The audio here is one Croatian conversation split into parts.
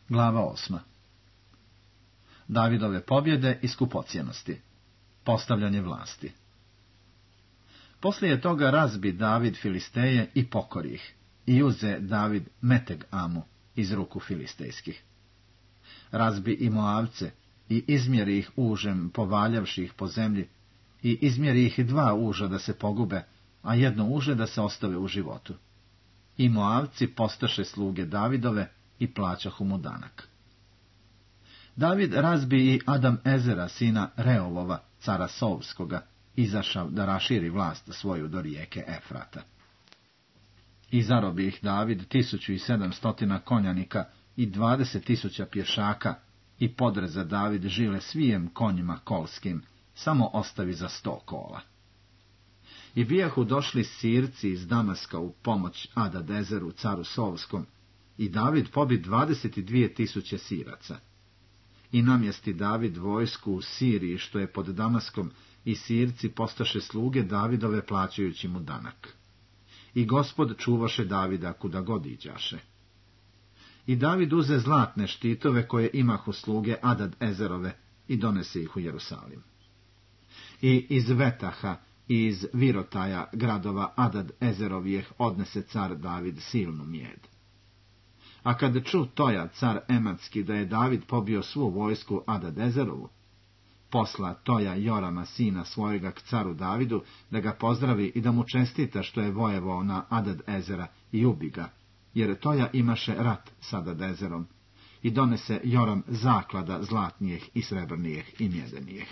Glava 8. Davidove pobjede i skupocjenosti. Postavljanje vlasti. Poslije toga razbi David Filisteje i pokori ih, i uze David Meteg Amu iz ruku filistejskih. Razbi i Moavce, i izmjeri ih užem, povaljavši ih po zemlji, i izmjeri ih 2 uža da se pogube, a 1 uže da se ostave u životu. I Moavci postaše sluge Davidove i plaćahu mu danak. David razbi i Adam Ezera, sina Reovova, cara Sovskoga, izašav da raširi vlast svoju do rijeke Efrata. I zarobi ih David 1700 konjanika i 20.000 pješaka, i podreza David žile svijem konjima kolskim, samo ostavi za 100 kola. I bijahu došli Sirci iz Damaska u pomoć Adadezeru, caru Sovskom, i David pobi 22.000 Siraca. I namjesti David vojsku u Siriji, što je pod Damaskom, i Sirci postaše sluge Davidove plaćajući mu danak. I Gospod čuvaše Davida kuda god iđaše. I David uze zlatne štitove koje imahu sluge Adad Ezerove i donese ih u Jerusalim. I iz Vetaha i iz Virotaja, gradova Adad Ezerovijeh, odnese car David silnu mjed. A kad ču Toja, car Ematski, da je David pobio svu vojsku Adad Ezerovu, posla Toja Jorama, sina svojega, k caru Davidu, da ga pozdravi i da mu čestita što je vojevao na Adad Ezera i ubi ga, jer Toja imaše rat s Adad Ezerom, i donese Joram zaklada zlatnijeh i srebrnijeh i mjedenijeh.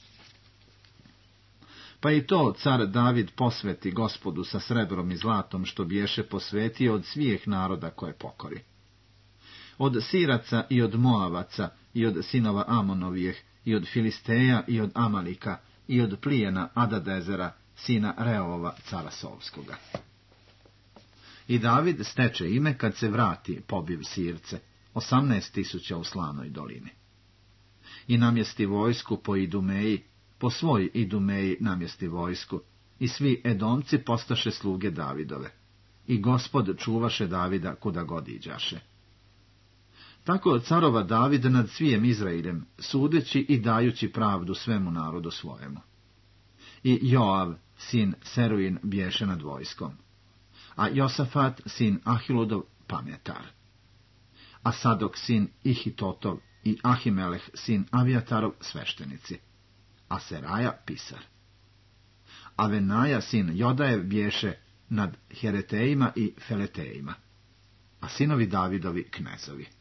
Pa i to car David posveti Gospodu sa srebrom i zlatom, što biješe posvetio od svijeh naroda koje pokori. Od Siraca i od Moavaca i od sinova Amonovijeh i od Filisteja i od Amalika i od plijena Adadezera, sina Reova, cara Sovskoga. I David steče ime kad se vrati pobiv Sirce, 18.000 u Slanoj dolini. I namjesti vojsku po Idumeji, po svoj Idumeji namjesti vojsku, i svi Edomci postaše sluge Davidove. I Gospod čuvaše Davida kuda god iđaše. Tako carova David nad svijem Izraeljem, sudeći i dajući pravdu svemu narodu svojemu. I Joav, sin Seruin, biješe nad vojskom, a Josafat, sin Ahiludov, pametar, a Sadok, sin Ihitotov, i Ahimeleh, sin Avijatarov, sveštenici, a Seraja, pisar. A Venaja, sin Jodajev, biješe nad Heretejima i Feletejima, a sinovi Davidovi, knezovi.